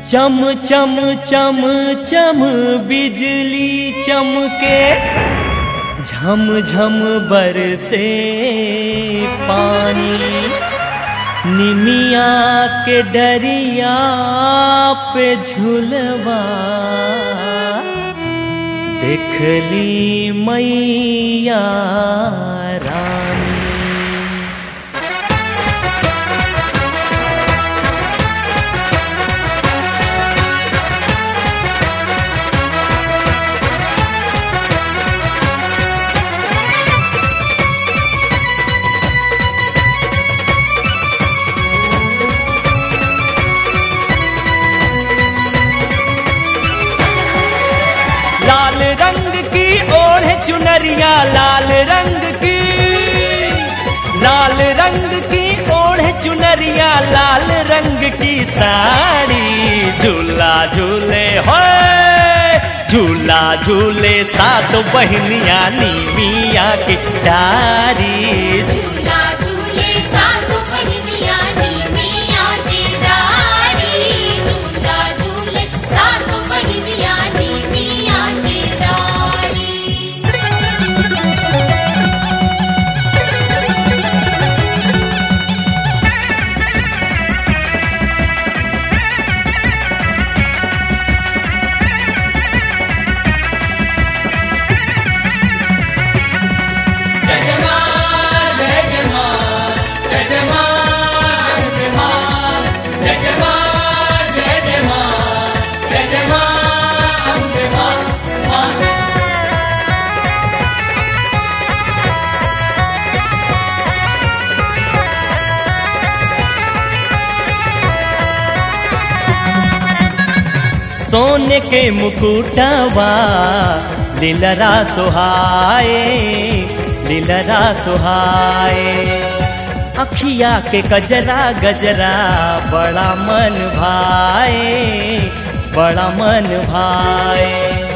चम चम चम चम बिजली चमके, झम झम बरसे पानी। निमिया के डरिया पे झुलवा, देखली मैया रानी। लाल रंग की ओढ़े चुनरिया, लाल रंग की, लाल रंग की ओढ़े चुनरिया, लाल रंग की साड़ी। झूला झूले होए, झूला झूले सात बहनिया निमिया की डारी। झूला झूले सात बहनिया निमिया की डारी। झूला झूले सात बहनिया निमिया की डारी। सोने के मुकुटवा लीलरा सुहाए, लीलरा सुहाए। अखिया के गजरा गजरा बड़ा मन भाए, बड़ा मन भाए।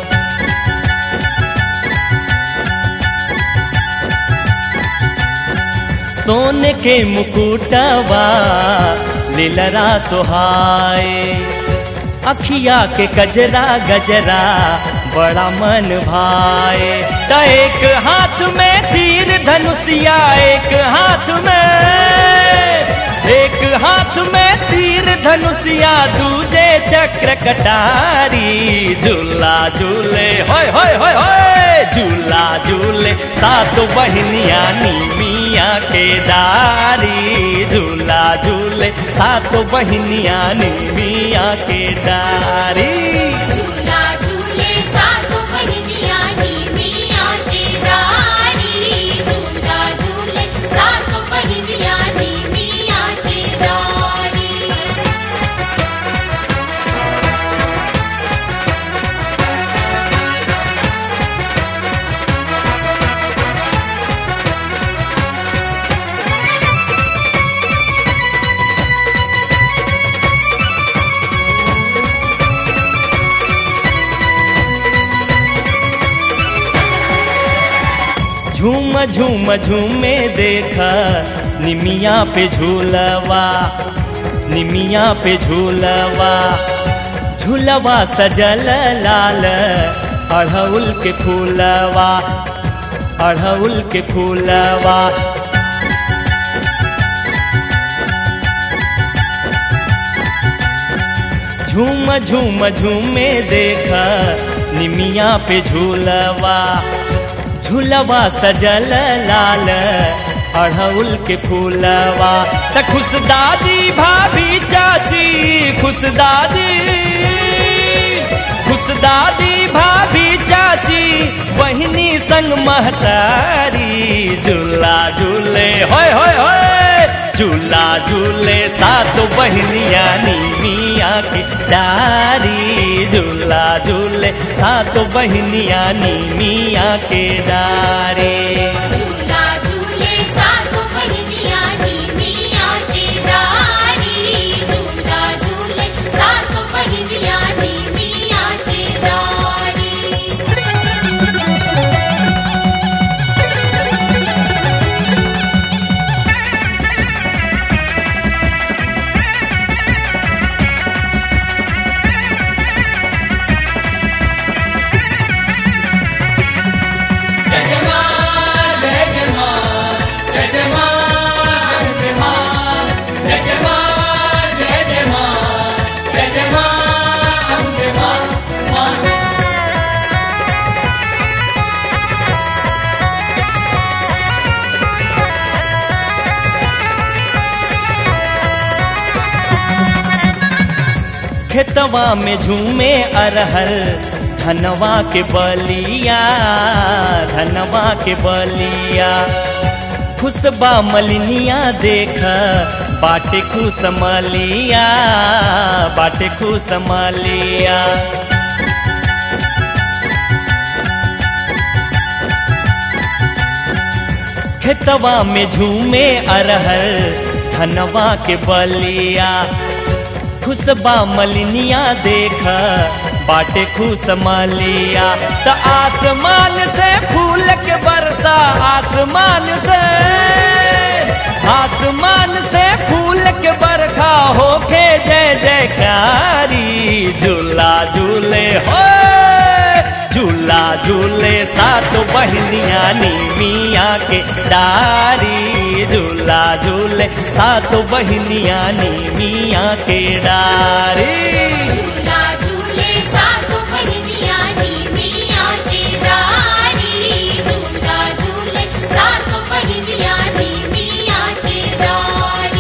सोने के मुकुटवा लीलरा सुहाए। अखिया के गजरा गजरा बड़ा मन भाए। त एक हाथ में तीर धनुषिया, एक हाथ में, एक हाथ में तीर धनुषिया, दूजे चक्र कटारी। झूला झूले होय होय होय होय, झूला झूले सात बहनिया निमिया के डारी। झूला झूले सात बहनिया निमिया के डारी। झूला झूले सात बहनिया निमिया की डारी। झूला झूले सात बहनिया निमिया की डारी। झूम झूम झूमे देखा निमिया पे झूलवा, निमिया पे झूलवा। झूलवा सजल लाल अड़हुल के फूलवा, अड़हुल के फूलवा। झूम झूम झूमे देखा निमिया पे झूलवा। झूलवा सजल लाल अड़हुल के फूलवा। त खुश दादी भाभी चाची, खुश दादी, खुश दादी भाभी चाची, बहिनी संग महतारी। झूला झूले होय होय होय, झूला झूले सात बहनिया निमिया की डारी। झूला झूले सात बहनिया निमिया के डारी। झूला झूले सात बहनिया निमिया की डारी। झूला झूले सात बहनिया निमिया की डारी। खेतवा में झूमे अरहर धनवा के बलिया, धनवा के बलिया। खुशबा मलिनिया देख बाटे खुश मलिया, बाटे खुश मलिया। खेतवा में झूमे अरहर धनवा के बलिया। खुशबा मलिनिया देख बाटे खुश मलिया। त आसमान से फूल के बरसा, आसमान से, आसमान से फूल के बरखा होके जय जयकारी। झूला झूले हो, झूला झूले सातो बहनिया निमिया के डारी। झूला झूले सातो बहनिया निमिया के डारी। झूला झूले सातो बहनिया निमिया के डारी। झूला झूले सातो बहनिया निमिया के डारी।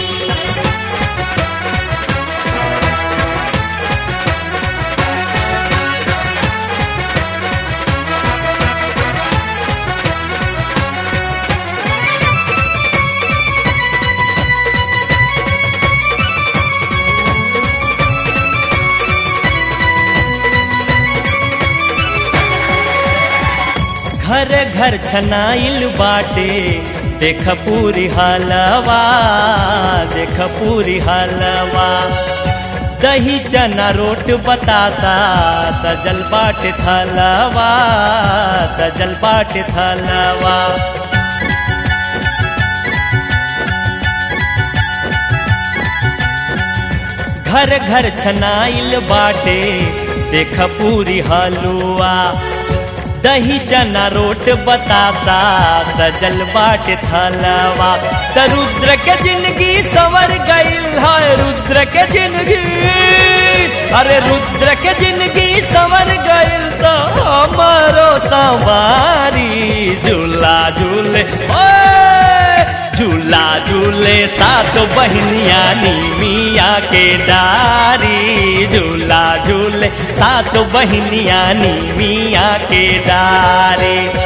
घर घर छनाइल बाटे देख पूरी हलवा, देख पूरी हलवा। दही चना रोट बतासा सजल बाटे थलवा, सजल बाटे थलवा। घर घर छनाइल बाटे देख पूरी हलवा। दही चना रोट बतासा सजल बाट थलवा। त रुद्र के जिंदगी संवर गईल है, रुद्र के जिंदगी, अरे रुद्र के जिंदगी संवर गईल तो हमारो सवारी। झूला झूले झूला झूले सातो बहनिया निमिया के डारी। झूला झूले सातो बहनिया निमिया के डारी।